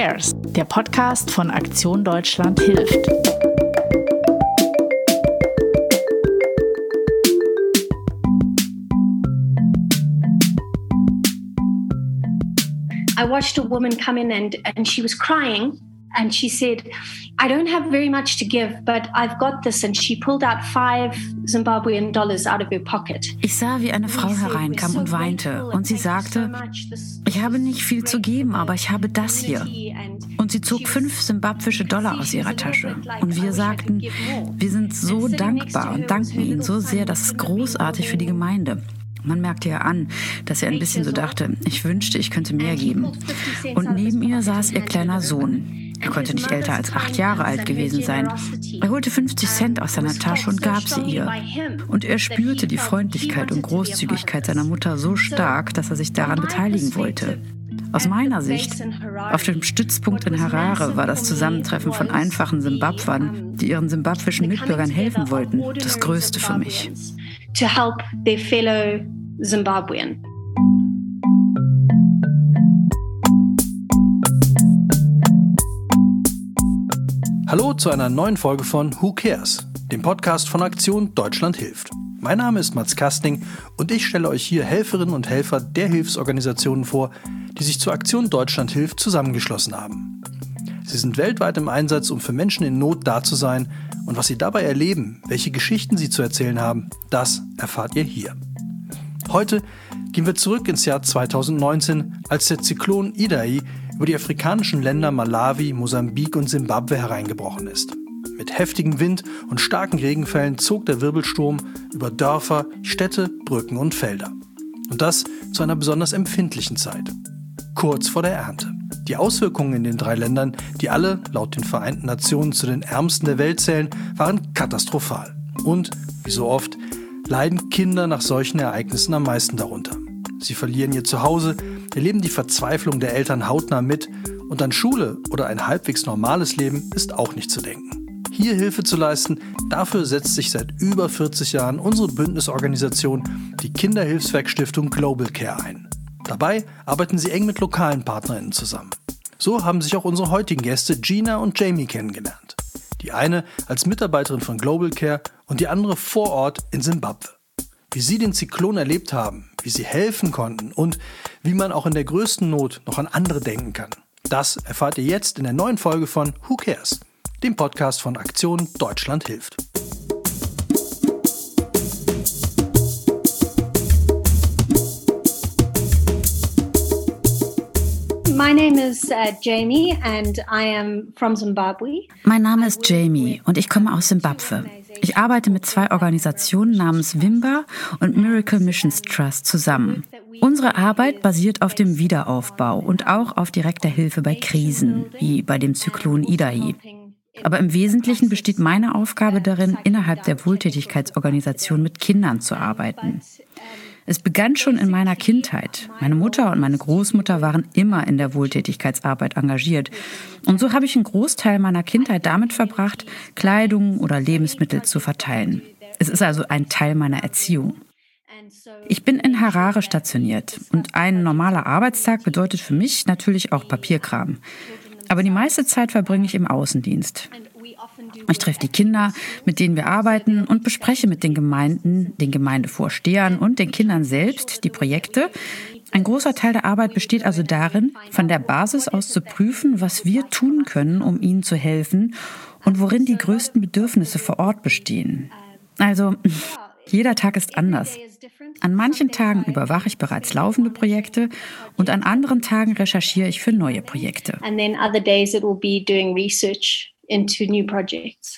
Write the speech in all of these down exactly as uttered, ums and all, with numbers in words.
Cares?, der Podcast von Aktion Deutschland hilft. I watched a woman come in and, and she was crying and she said, I don't have very much to give, but I've got this. And she pulled out five Zimbabwean dollars out of her pocket. Ich sah, wie eine Frau hereinkam und weinte und sie sagte, ich habe nicht viel zu geben, aber ich habe das hier. Und sie zog fünf simbabwische Dollar aus ihrer Tasche. Und wir sagten, wir sind so dankbar und danken Ihnen so sehr, das ist großartig für die Gemeinde. Man merkte ja an, dass er ein bisschen so dachte, ich wünschte, ich könnte mehr geben. Und neben ihr saß ihr kleiner Sohn. Er konnte nicht älter als acht Jahre alt gewesen sein. Er holte fünfzig Cent aus seiner Tasche und gab sie ihr. Und er spürte die Freundlichkeit und Großzügigkeit seiner Mutter so stark, dass er sich daran beteiligen wollte. Aus meiner Sicht, auf dem Stützpunkt in Harare war das Zusammentreffen von einfachen Simbabwern, die ihren simbabwischen Mitbürgern helfen wollten, das Größte für mich. To help their fellow Zimbabwean. Hallo zu einer neuen Folge von Who Cares?, dem Podcast von Aktion Deutschland hilft. Mein Name ist Mats Kasting und ich stelle euch hier Helferinnen und Helfer der Hilfsorganisationen vor, die sich zur Aktion Deutschland hilft zusammengeschlossen haben. Sie sind weltweit im Einsatz, um für Menschen in Not da zu sein, und was sie dabei erleben, welche Geschichten sie zu erzählen haben, das erfahrt ihr hier. Heute gehen wir zurück ins Jahr zweitausendneunzehn, als der Zyklon Idai über die afrikanischen Länder Malawi, Mosambik und Simbabwe hereingebrochen ist. Mit heftigem Wind und starken Regenfällen zog der Wirbelsturm über Dörfer, Städte, Brücken und Felder. Und das zu einer besonders empfindlichen Zeit, kurz vor der Ernte. Die Auswirkungen in den drei Ländern, die alle laut den Vereinten Nationen zu den ärmsten der Welt zählen, waren katastrophal. Und, wie so oft, leiden Kinder nach solchen Ereignissen am meisten darunter. Sie verlieren ihr Zuhause, erleben die Verzweiflung der Eltern hautnah mit und an Schule oder ein halbwegs normales Leben ist auch nicht zu denken. Hier Hilfe zu leisten, dafür setzt sich seit über vierzig Jahren unsere Bündnisorganisation, die Kinderhilfswerkstiftung Global Care, ein. Dabei arbeiten sie eng mit lokalen PartnerInnen zusammen. So haben sich auch unsere heutigen Gäste Gina und Jamie kennengelernt. Die eine als Mitarbeiterin von Global Care und die andere vor Ort in Simbabwe. Wie sie den Zyklon erlebt haben, wie sie helfen konnten und wie man auch in der größten Not noch an andere denken kann. Das erfahrt ihr jetzt in der neuen Folge von Who Cares?, dem Podcast von Aktion Deutschland hilft. My name is uh, Jamie and I am from Zimbabwe. Mein Name ist Jamie und ich komme aus Simbabwe. Ich arbeite mit zwei Organisationen namens WIMBA und Miracle Missions Trust zusammen. Unsere Arbeit basiert auf dem Wiederaufbau und auch auf direkter Hilfe bei Krisen, wie bei dem Zyklon Idai. Aber im Wesentlichen besteht meine Aufgabe darin, innerhalb der Wohltätigkeitsorganisation mit Kindern zu arbeiten. Es begann schon in meiner Kindheit. Meine Mutter und meine Großmutter waren immer in der Wohltätigkeitsarbeit engagiert. Und so habe ich einen Großteil meiner Kindheit damit verbracht, Kleidung oder Lebensmittel zu verteilen. Es ist also ein Teil meiner Erziehung. Ich bin in Harare stationiert und ein normaler Arbeitstag bedeutet für mich natürlich auch Papierkram. Aber die meiste Zeit verbringe ich im Außendienst. Ich treffe die Kinder, mit denen wir arbeiten, und bespreche mit den Gemeinden, den Gemeindevorstehern und den Kindern selbst die Projekte. Ein großer Teil der Arbeit besteht also darin, von der Basis aus zu prüfen, was wir tun können, um ihnen zu helfen und worin die größten Bedürfnisse vor Ort bestehen. Also, jeder Tag ist anders. An manchen Tagen überwache ich bereits laufende Projekte und an anderen Tagen recherchiere ich für neue Projekte. And then other days it will be doing research into new projects.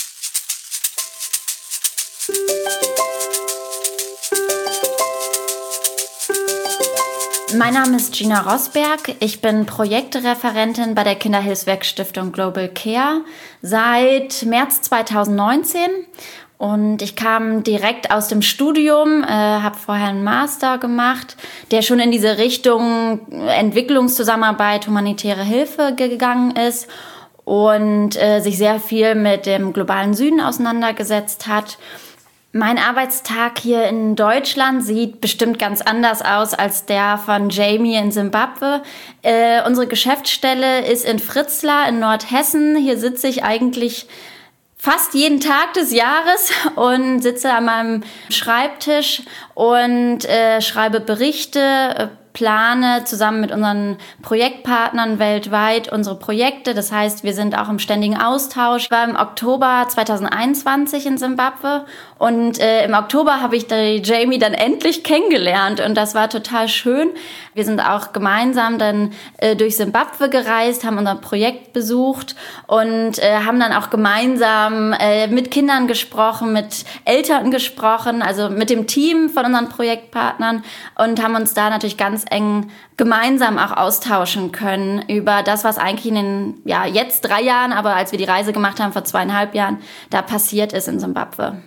Mein Name ist Gina Rosberg. Ich bin Projektreferentin bei der Kinderhilfswerkstiftung Global Care seit März zweitausendneunzehn. Und ich kam direkt aus dem Studium, äh, habe vorher einen Master gemacht, der schon in diese Richtung Entwicklungszusammenarbeit, humanitäre Hilfe gegangen ist und äh, sich sehr viel mit dem globalen Süden auseinandergesetzt hat. Mein Arbeitstag hier in Deutschland sieht bestimmt ganz anders aus als der von Jamie in Simbabwe. Äh, unsere Geschäftsstelle ist in Fritzlar in Nordhessen. Hier sitze ich eigentlich fast jeden Tag des Jahres und sitze an meinem Schreibtisch und äh, schreibe Berichte, äh, plane zusammen mit unseren Projektpartnern weltweit unsere Projekte. Das heißt, wir sind auch im ständigen Austausch. Ich war im Oktober zwanzig einundzwanzig in Simbabwe und äh, im Oktober habe ich die Jamie dann endlich kennengelernt und das war total schön. Wir sind auch gemeinsam dann äh, durch Simbabwe gereist, haben unser Projekt besucht und äh, haben dann auch gemeinsam äh, mit Kindern gesprochen, mit Eltern gesprochen, also mit dem Team von unseren Projektpartnern und haben uns da natürlich ganz eng gemeinsam auch austauschen können über das, was eigentlich in den, ja, jetzt drei Jahren, aber als wir die Reise gemacht haben, vor zweieinhalb Jahren, da passiert ist in Simbabwe.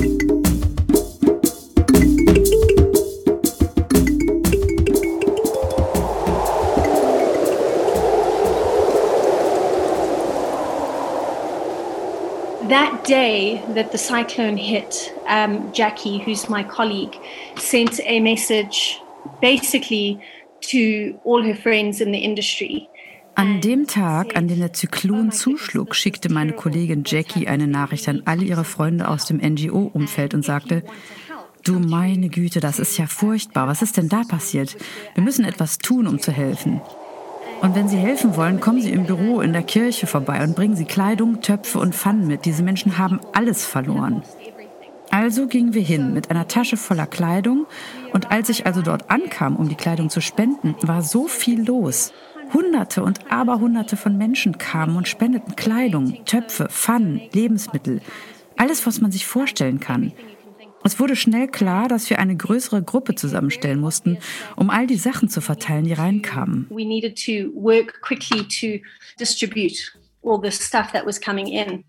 That day that the cyclone hit, um, Jackie, who's my colleague, sent a message basically to all her friends in the industry. An dem Tag, an dem der Zyklon zuschlug, schickte meine Kollegin Jackie eine Nachricht an alle ihre Freunde aus dem N G O-Umfeld und sagte: Du meine Güte, das ist ja furchtbar. Was ist denn da passiert? Wir müssen etwas tun, um zu helfen. Und wenn Sie helfen wollen, kommen Sie im Büro, in der Kirche vorbei und bringen Sie Kleidung, Töpfe und Pfannen mit. Diese Menschen haben alles verloren. Also gingen wir hin mit einer Tasche voller Kleidung und als ich also dort ankam, um die Kleidung zu spenden, war so viel los. Hunderte und Aberhunderte von Menschen kamen und spendeten Kleidung, Töpfe, Pfannen, Lebensmittel. Alles, was man sich vorstellen kann. Es wurde schnell klar, dass wir eine größere Gruppe zusammenstellen mussten, um all die Sachen zu verteilen, die reinkamen. We needed to work quickly to distribute all the stuff that was coming in.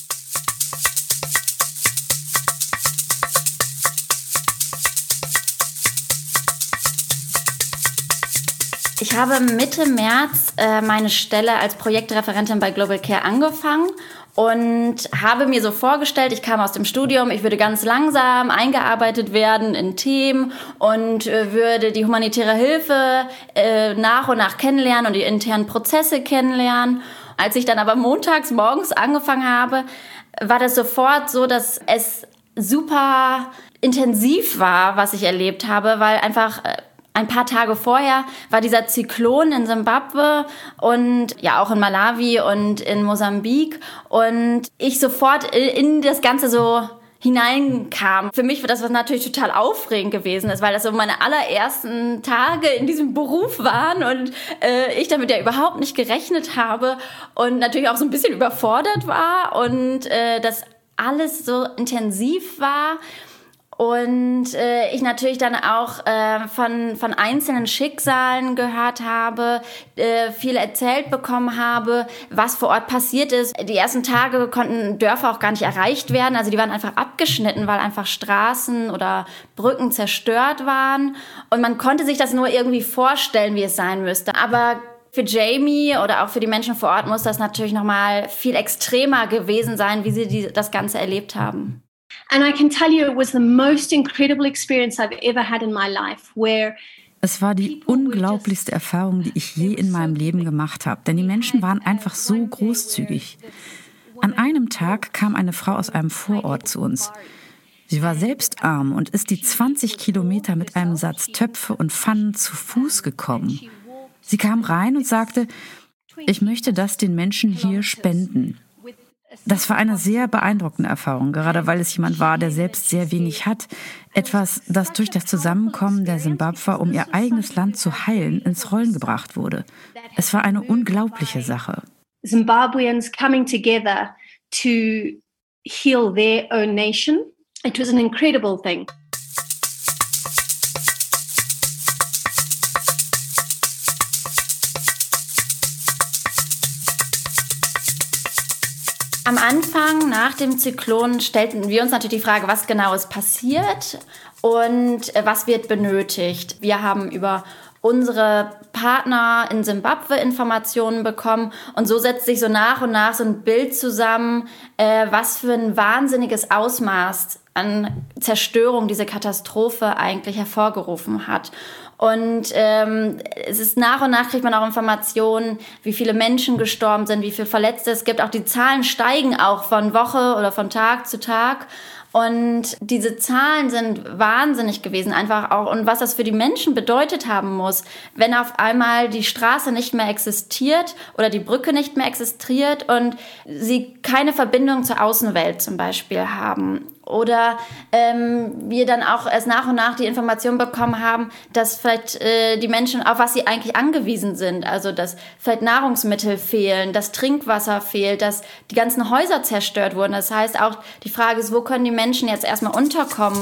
Ich habe Mitte März äh, meine Stelle als Projektreferentin bei Global Care angefangen und habe mir so vorgestellt, ich kam aus dem Studium, ich würde ganz langsam eingearbeitet werden in Themen und äh, würde die humanitäre Hilfe äh, nach und nach kennenlernen und die internen Prozesse kennenlernen. Als ich dann aber montags morgens angefangen habe, war das sofort so, dass es super intensiv war, was ich erlebt habe, weil einfach äh, ein paar Tage vorher war dieser Zyklon in Simbabwe und ja auch in Malawi und in Mosambik und ich sofort in das Ganze so hineinkam. Für mich war das was natürlich total aufregend gewesen ist, weil das so meine allerersten Tage in diesem Beruf waren und äh, ich damit ja überhaupt nicht gerechnet habe und natürlich auch so ein bisschen überfordert war und äh, das alles so intensiv war. Und äh, ich natürlich dann auch äh, von, von einzelnen Schicksalen gehört habe, äh, viel erzählt bekommen habe, was vor Ort passiert ist. Die ersten Tage konnten Dörfer auch gar nicht erreicht werden. Also die waren einfach abgeschnitten, weil einfach Straßen oder Brücken zerstört waren. Und man konnte sich das nur irgendwie vorstellen, wie es sein müsste. Aber für Jamie oder auch für die Menschen vor Ort muss das natürlich noch mal viel extremer gewesen sein, wie sie die, das Ganze erlebt haben. And I can tell you it was the most incredible experience I've ever had in my life, where Es war die unglaublichste Erfahrung, die ich je in meinem Leben gemacht habe, denn die Menschen waren einfach so großzügig. An einem Tag kam eine Frau aus einem Vorort zu uns. Sie war selbst arm und ist die zwanzig Kilometer mit einem Satz Töpfe und Pfannen zu Fuß gekommen. Sie kam rein und sagte: Ich möchte das den Menschen hier spenden. Das war eine sehr beeindruckende Erfahrung, gerade weil es jemand war, der selbst sehr wenig hat. Etwas, das durch das Zusammenkommen der Simbabwer, um ihr eigenes Land zu heilen, ins Rollen gebracht wurde. Es war eine unglaubliche Sache. Zimbabweans coming together to heal their own nation. It was an incredible thing. Am Anfang, nach dem Zyklon, stellten wir uns natürlich die Frage, was genau ist passiert und was wird benötigt. Wir haben über unsere Partner in Simbabwe Informationen bekommen. Und so setzt sich so nach und nach so ein Bild zusammen, äh, was für ein wahnsinniges Ausmaß an Zerstörung diese Katastrophe eigentlich hervorgerufen hat. Und ähm, es ist nach und nach kriegt man auch Informationen, wie viele Menschen gestorben sind, wie viele Verletzte es gibt. Auch die Zahlen steigen auch von Woche oder von Tag zu Tag. Und diese Zahlen sind wahnsinnig gewesen, einfach auch. Und was das für die Menschen bedeutet haben muss, wenn auf einmal die Straße nicht mehr existiert oder die Brücke nicht mehr existiert und sie keine Verbindung zur Außenwelt zum Beispiel haben. Oder ähm, wir dann auch erst nach und nach die Information bekommen haben, dass vielleicht äh, die Menschen, auf was sie eigentlich angewiesen sind, also dass vielleicht Nahrungsmittel fehlen, dass Trinkwasser fehlt, dass die ganzen Häuser zerstört wurden. Das heißt auch, die Frage ist, wo können die Menschen jetzt erstmal unterkommen?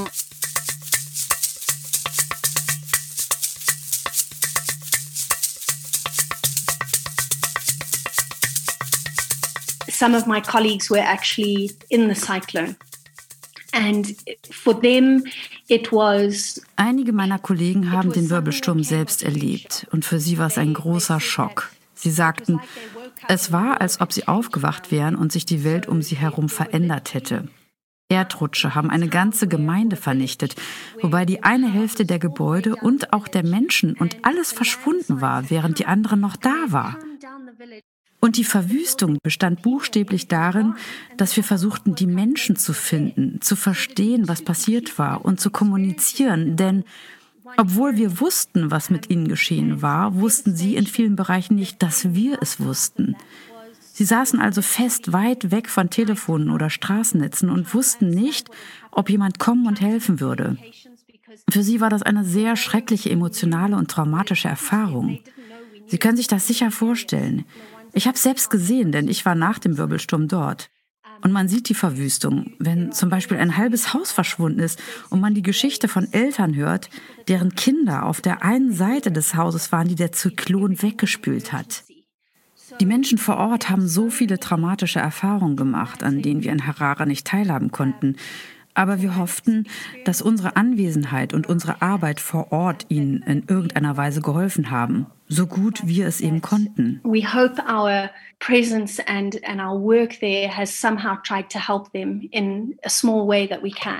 Some of my colleagues were actually in the cyclone. And for them it was. Einige meiner Kollegen haben den Wirbelsturm selbst erlebt und für sie war es ein großer Schock. Sie sagten, es war, als ob sie aufgewacht wären und sich die Welt um sie herum verändert hätte. Erdrutsche haben eine ganze Gemeinde vernichtet, wobei die eine Hälfte der Gebäude und auch der Menschen und alles verschwunden war, während die andere noch da war. Und die Verwüstung bestand buchstäblich darin, dass wir versuchten, die Menschen zu finden, zu verstehen, was passiert war und zu kommunizieren. Denn obwohl wir wussten, was mit ihnen geschehen war, wussten sie in vielen Bereichen nicht, dass wir es wussten. Sie saßen also fest weit weg von Telefonen oder Straßennetzen und wussten nicht, ob jemand kommen und helfen würde. Für sie war das eine sehr schreckliche emotionale und traumatische Erfahrung. Sie können sich das sicher vorstellen. Ich habe es selbst gesehen, denn ich war nach dem Wirbelsturm dort. Und man sieht die Verwüstung, wenn zum Beispiel ein halbes Haus verschwunden ist und man die Geschichte von Eltern hört, deren Kinder auf der einen Seite des Hauses waren, die der Zyklon weggespült hat. Die Menschen vor Ort haben so viele traumatische Erfahrungen gemacht, an denen wir in Harare nicht teilhaben konnten. Aber wir hofften, dass unsere Anwesenheit und unsere Arbeit vor Ort ihnen in irgendeiner Weise geholfen haben, so gut wir es eben konnten. We hope our presence and, and our work there has somehow tried to help them in a small way that we can.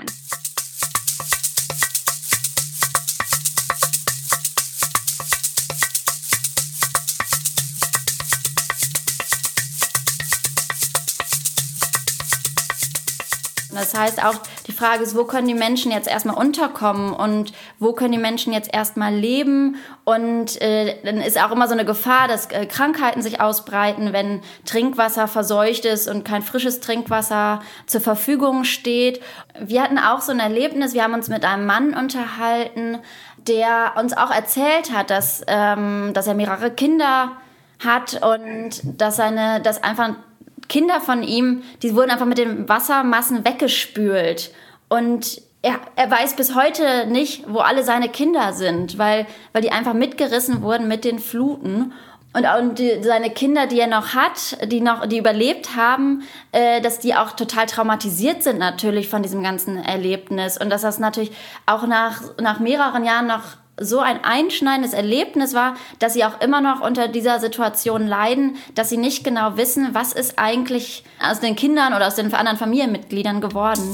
Das heißt auch, die Frage ist, wo können die Menschen jetzt erstmal unterkommen und wo können die Menschen jetzt erstmal leben? Und äh, dann ist auch immer so eine Gefahr, dass äh, Krankheiten sich ausbreiten, wenn Trinkwasser verseucht ist und kein frisches Trinkwasser zur Verfügung steht. Wir hatten auch so ein Erlebnis, wir haben uns mit einem Mann unterhalten, der uns auch erzählt hat, dass, ähm, dass er mehrere Kinder hat und dass, seine, dass einfach Kinder von ihm, die wurden einfach mit den Wassermassen weggespült. Und er, er weiß bis heute nicht, wo alle seine Kinder sind, weil, weil die einfach mitgerissen wurden mit den Fluten. Und, und die, seine Kinder, die er noch hat, die noch, die überlebt haben, äh, dass die auch total traumatisiert sind natürlich von diesem ganzen Erlebnis. Und dass das natürlich auch nach, nach mehreren Jahren noch so ein einschneidendes Erlebnis war, dass sie auch immer noch unter dieser Situation leiden, dass sie nicht genau wissen, was ist eigentlich aus den Kindern oder aus den anderen Familienmitgliedern geworden.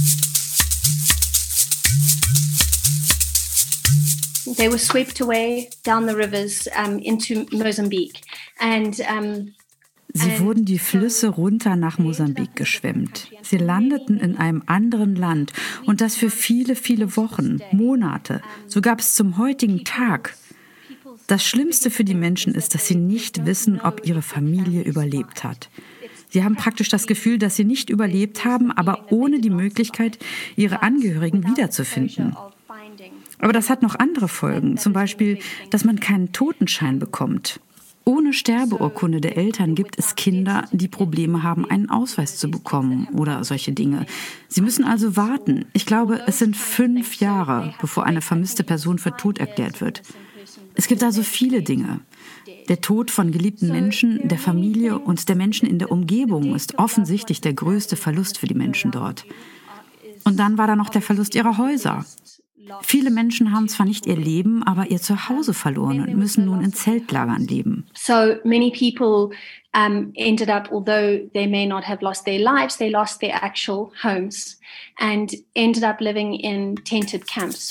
They were swept away down the rivers um, into Mozambique. And um, Sie wurden die Flüsse runter nach Mosambik geschwemmt. Sie landeten in einem anderen Land und das für viele, viele Wochen, Monate, sogar bis zum heutigen Tag. Das Schlimmste für die Menschen ist, dass sie nicht wissen, ob ihre Familie überlebt hat. Sie haben praktisch das Gefühl, dass sie nicht überlebt haben, aber ohne die Möglichkeit, ihre Angehörigen wiederzufinden. Aber das hat noch andere Folgen, zum Beispiel, dass man keinen Totenschein bekommt. Ohne Sterbeurkunde der Eltern gibt es Kinder, die Probleme haben, einen Ausweis zu bekommen oder solche Dinge. Sie müssen also warten. Ich glaube, es sind fünf Jahre, bevor eine vermisste Person für tot erklärt wird. Es gibt also viele Dinge. Der Tod von geliebten Menschen, der Familie und der Menschen in der Umgebung ist offensichtlich der größte Verlust für die Menschen dort. Und dann war da noch der Verlust ihrer Häuser. Viele Menschen haben zwar nicht ihr Leben, aber ihr Zuhause verloren und müssen nun in Zeltlagern leben. So many people um, ended up, although they may not have lost their lives, they lost their actual homes and ended up living in tented camps.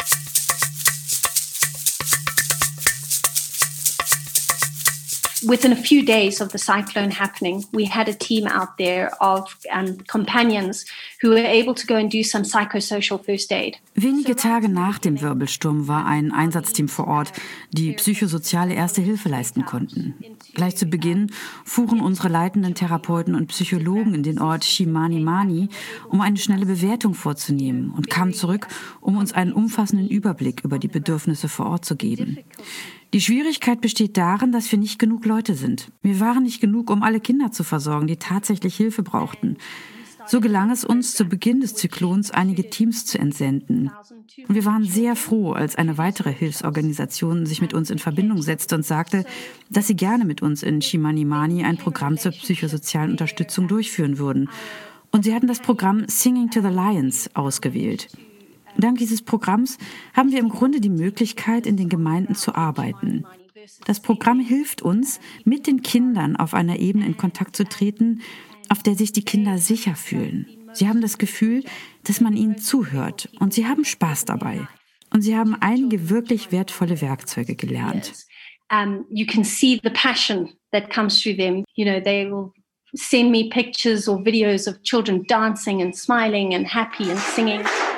Within a few days of the cyclone happening, we had a team out there of um, companions who were able to go and do some psychosocial first aid. Wenige Tage nach dem Wirbelsturm war ein Einsatzteam vor Ort, die psychosoziale Erste Hilfe leisten konnten. Gleich zu Beginn fuhren unsere leitenden Therapeuten und Psychologen in den Ort Chimanimani, um eine schnelle Bewertung vorzunehmen und kamen zurück, um uns einen umfassenden Überblick über die Bedürfnisse vor Ort zu geben. Die Schwierigkeit besteht darin, dass wir nicht genug Leute sind. Wir waren nicht genug, um alle Kinder zu versorgen, die tatsächlich Hilfe brauchten. So gelang es uns, zu Beginn des Zyklons einige Teams zu entsenden. Und wir waren sehr froh, als eine weitere Hilfsorganisation sich mit uns in Verbindung setzte und sagte, dass sie gerne mit uns in Chimanimani ein Programm zur psychosozialen Unterstützung durchführen würden. Und sie hatten das Programm Singing to the Lions ausgewählt. Dank dieses Programms haben wir im Grunde die Möglichkeit, in den Gemeinden zu arbeiten. Das Programm hilft uns, mit den Kindern auf einer Ebene in Kontakt zu treten, auf der sich die Kinder sicher fühlen. Sie haben das Gefühl, dass man ihnen zuhört und sie haben Spaß dabei. Und sie haben einige wirklich wertvolle Werkzeuge gelernt. Um, you can see the passion that comes through them. You know, they will send me pictures or videos of children dancing and smiling and happy and singing.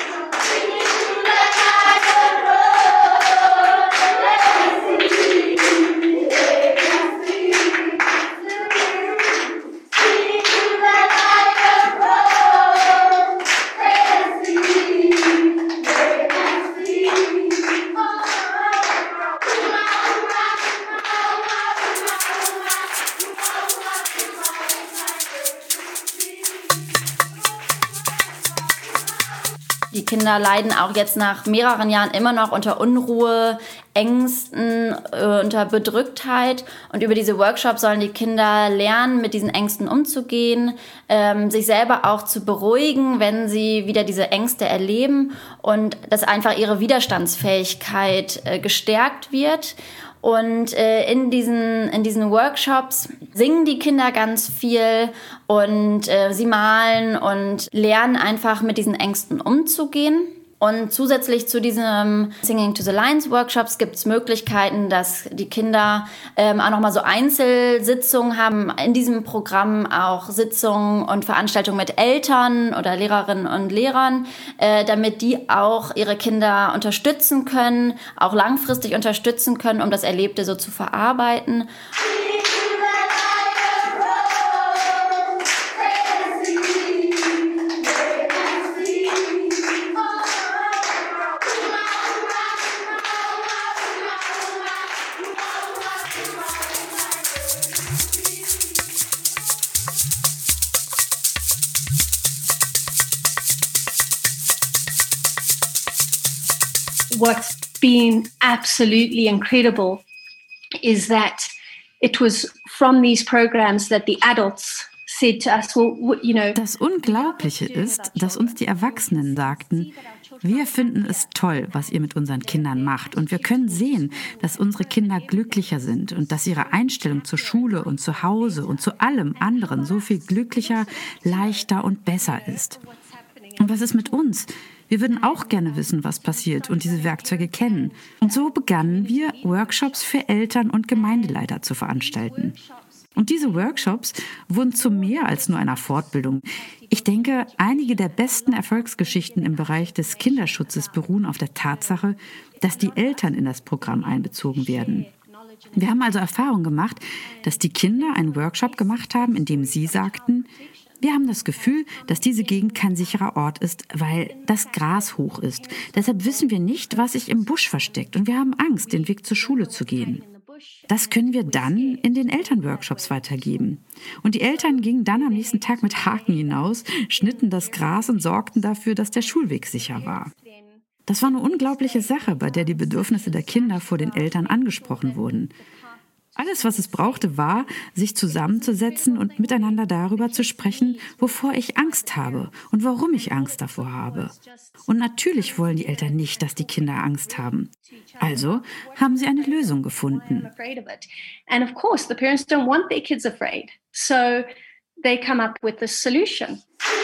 Die Kinder leiden auch jetzt nach mehreren Jahren immer noch unter Unruhe, Ängsten, äh, unter Bedrücktheit. Und über diese Workshops sollen die Kinder lernen, mit diesen Ängsten umzugehen, ähm, sich selber auch zu beruhigen, wenn sie wieder diese Ängste erleben und dass einfach ihre Widerstandsfähigkeit äh, gestärkt wird. Und äh, in diesen, in diesen Workshops singen die Kinder ganz viel und äh, sie malen und lernen einfach mit diesen Ängsten umzugehen. Und zusätzlich zu diesem Singing to the Lions Workshops gibt es Möglichkeiten, dass die Kinder ähm, auch nochmal so Einzelsitzungen haben. In diesem Programm auch Sitzungen und Veranstaltungen mit Eltern oder Lehrerinnen und Lehrern, äh, damit die auch ihre Kinder unterstützen können, auch langfristig unterstützen können, um das Erlebte so zu verarbeiten. What's been absolutely incredible is that it was from these programs that the adults said to us, well, you know. Das Unglaubliche ist, dass uns die Erwachsenen sagten, wir finden es toll, was ihr mit unseren Kindern macht. Und wir können sehen, dass unsere Kinder glücklicher sind und dass ihre Einstellung zur Schule und zu Hause und zu allem anderen so viel glücklicher, leichter und besser ist. Und was ist mit uns? Wir würden auch gerne wissen, was passiert und diese Werkzeuge kennen. Und so begannen wir, Workshops für Eltern und Gemeindeleiter zu veranstalten. Und diese Workshops wurden zu mehr als nur einer Fortbildung. Ich denke, einige der besten Erfolgsgeschichten im Bereich des Kinderschutzes beruhen auf der Tatsache, dass die Eltern in das Programm einbezogen werden. Wir haben also Erfahrung gemacht, dass die Kinder einen Workshop gemacht haben, in dem sie sagten, wir haben das Gefühl, dass diese Gegend kein sicherer Ort ist, weil das Gras hoch ist. Deshalb wissen wir nicht, was sich im Busch versteckt und wir haben Angst, den Weg zur Schule zu gehen. Das können wir dann in den Elternworkshops weitergeben. Und die Eltern gingen dann am nächsten Tag mit Haken hinaus, schnitten das Gras und sorgten dafür, dass der Schulweg sicher war. Das war eine unglaubliche Sache, bei der die Bedürfnisse der Kinder vor den Eltern angesprochen wurden. Alles, was es brauchte, war, sich zusammenzusetzen und miteinander darüber zu sprechen, wovor ich Angst habe und warum ich Angst davor habe. Und natürlich wollen die Eltern nicht, dass die Kinder Angst haben. Also haben sie eine Lösung gefunden. And of course, the parents don't want their kids afraid. So they come up with this solution.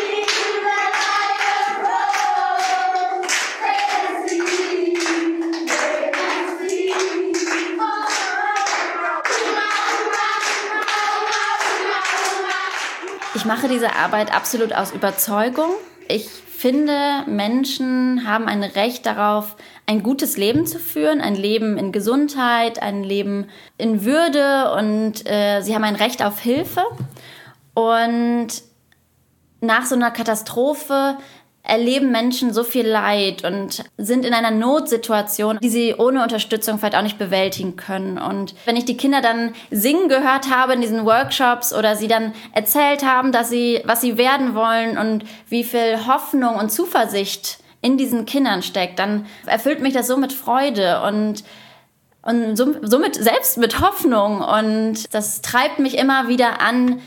Ich mache diese Arbeit absolut aus Überzeugung. Ich finde, Menschen haben ein Recht darauf, ein gutes Leben zu führen, ein Leben in Gesundheit, ein Leben in Würde und äh, sie haben ein Recht auf Hilfe. Und nach so einer Katastrophe erleben Menschen so viel Leid und sind in einer Notsituation, die sie ohne Unterstützung vielleicht auch nicht bewältigen können. Und wenn ich die Kinder dann singen gehört habe in diesen Workshops oder sie dann erzählt haben, dass sie, was sie werden wollen und wie viel Hoffnung und Zuversicht in diesen Kindern steckt, dann erfüllt mich das so mit Freude und und somit selbst mit Hoffnung. Und das treibt mich immer wieder an.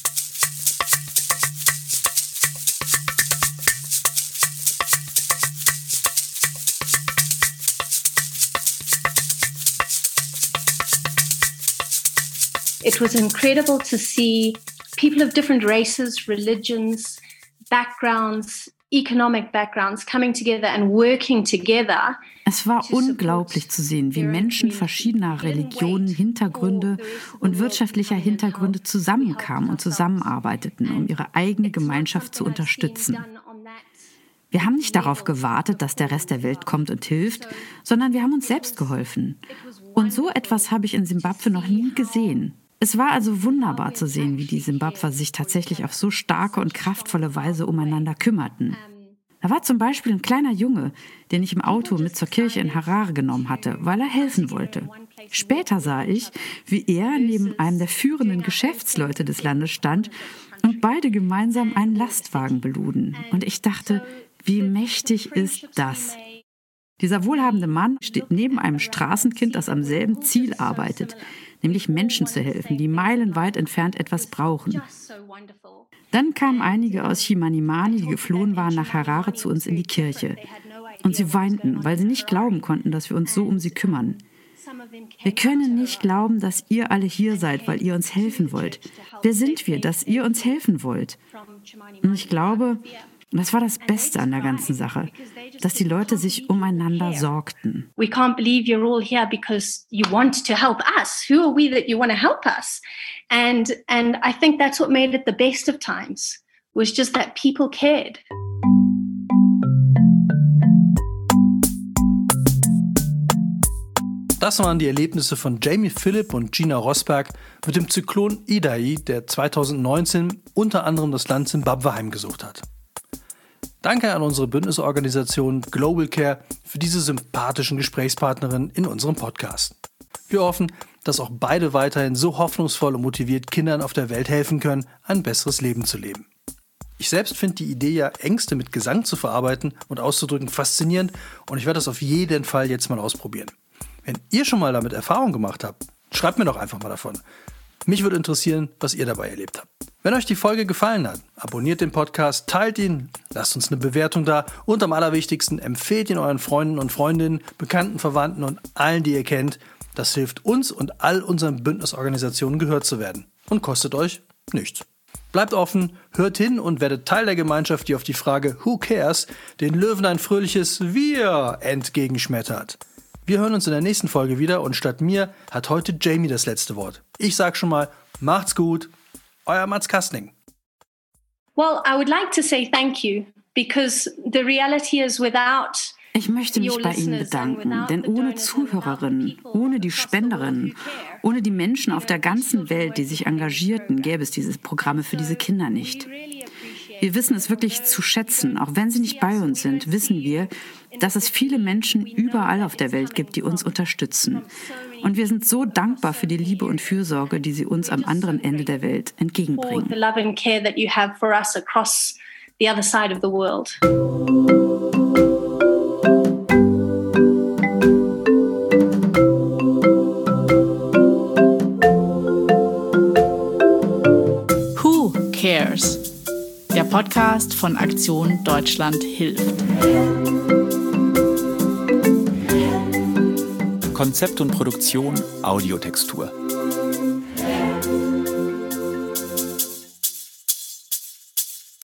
It was incredible to see people of different races, religions, backgrounds, economic backgrounds coming together and working together. Es war unglaublich zu sehen, wie Menschen verschiedener Religionen, Hintergründe und wirtschaftlicher Hintergründe zusammenkamen und zusammenarbeiteten, um ihre eigene Gemeinschaft zu unterstützen. Wir haben nicht darauf gewartet, dass der Rest der Welt kommt und hilft, sondern wir haben uns selbst geholfen. Und so etwas habe ich in Simbabwe noch nie gesehen. Es war also wunderbar zu sehen, wie die Simbabwer sich tatsächlich auf so starke und kraftvolle Weise umeinander kümmerten. Da war zum Beispiel ein kleiner Junge, den ich im Auto mit zur Kirche in Harare genommen hatte, weil er helfen wollte. Später sah ich, wie er neben einem der führenden Geschäftsleute des Landes stand und beide gemeinsam einen Lastwagen beluden. Und ich dachte, wie mächtig ist das? Dieser wohlhabende Mann steht neben einem Straßenkind, das am selben Ziel arbeitet, nämlich Menschen zu helfen, die meilenweit entfernt etwas brauchen. Dann kamen einige aus Chimanimani, die geflohen waren, nach Harare zu uns in die Kirche. Und sie weinten, weil sie nicht glauben konnten, dass wir uns so um sie kümmern. Wir können nicht glauben, dass ihr alle hier seid, weil ihr uns helfen wollt. Wer sind wir, dass ihr uns helfen wollt? Und ich glaube, und das war das Beste an der ganzen Sache, dass die Leute sich umeinander sorgten. We can't believe you're all here because you want to help us. Who are we that you want to help us? And and I think that's what made it the best of times, was just that people cared. Das waren die Erlebnisse von Jamie Philipp und Gina Rosberg mit dem Zyklon Idai, der zweitausendneunzehn unter anderem das Land Simbabwe heimgesucht hat. Danke an unsere Bündnisorganisation Global Care für diese sympathischen Gesprächspartnerinnen in unserem Podcast. Wir hoffen, dass auch beide weiterhin so hoffnungsvoll und motiviert Kindern auf der Welt helfen können, ein besseres Leben zu leben. Ich selbst finde die Idee ja, Ängste mit Gesang zu verarbeiten und auszudrücken, faszinierend und ich werde das auf jeden Fall jetzt mal ausprobieren. Wenn ihr schon mal damit Erfahrung gemacht habt, schreibt mir doch einfach mal davon. Mich würde interessieren, was ihr dabei erlebt habt. Wenn euch die Folge gefallen hat, abonniert den Podcast, teilt ihn, lasst uns eine Bewertung da und am allerwichtigsten, empfehlt ihn euren Freunden und Freundinnen, Bekannten, Verwandten und allen, die ihr kennt. Das hilft uns und all unseren Bündnisorganisationen gehört zu werden und kostet euch nichts. Bleibt offen, hört hin und werdet Teil der Gemeinschaft, die auf die Frage Who cares? Den Löwen ein fröhliches Wir entgegenschmettert. Wir hören uns in der nächsten Folge wieder und statt mir hat heute Jamie das letzte Wort. Ich sag schon mal, macht's gut, euer Mats Kastning. Well, I would like to say thank you, because the reality is without Ich möchte mich bei Ihnen bedanken, denn ohne Zuhörerinnen, ohne die Spenderinnen, ohne die Menschen auf der ganzen Welt, die sich engagierten, gäbe es diese Programme für diese Kinder nicht. Wir wissen es wirklich zu schätzen. Auch wenn sie nicht bei uns sind, wissen wir, dass es viele Menschen überall auf der Welt gibt, die uns unterstützen. Und wir sind so dankbar für die Liebe und Fürsorge, die sie uns am anderen Ende der Welt entgegenbringen. Podcast von Aktion Deutschland hilft. Konzept und Produktion Audiotextur.